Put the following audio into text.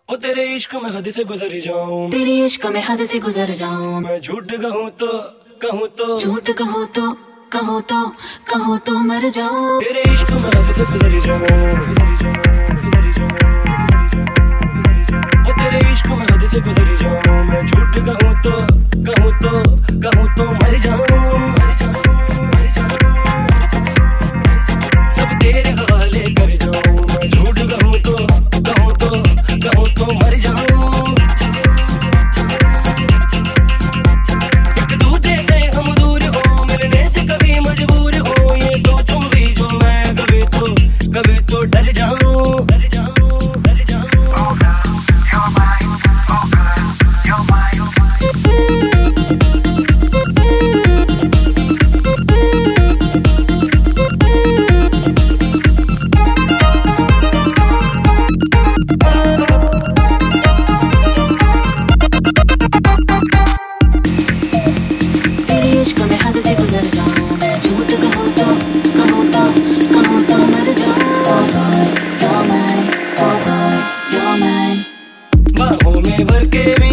ओ तेरे इश्क में हद से गुजर जाऊं, तेरे इश्क में हद से गुजर जाऊं। मैं झूठ कहूँ तो झूठ कहो तो मर जाऊं। तेरे इश्क में हद से गुजर जाऊं, ओ तेरे इश्क में हद से गुजर जाऊं। मैं झूठ कहूँ तो मर जाऊं। सब तेरे हवाले कर जाऊं। मैं झूठ कहूँ तो मर जाऊं। एक दूजे से हम दूर हो, मिलने से कभी मजबूर हो। ये सोचूं भी जो मैं कभी तो डर जाऊं। बाहों में भर के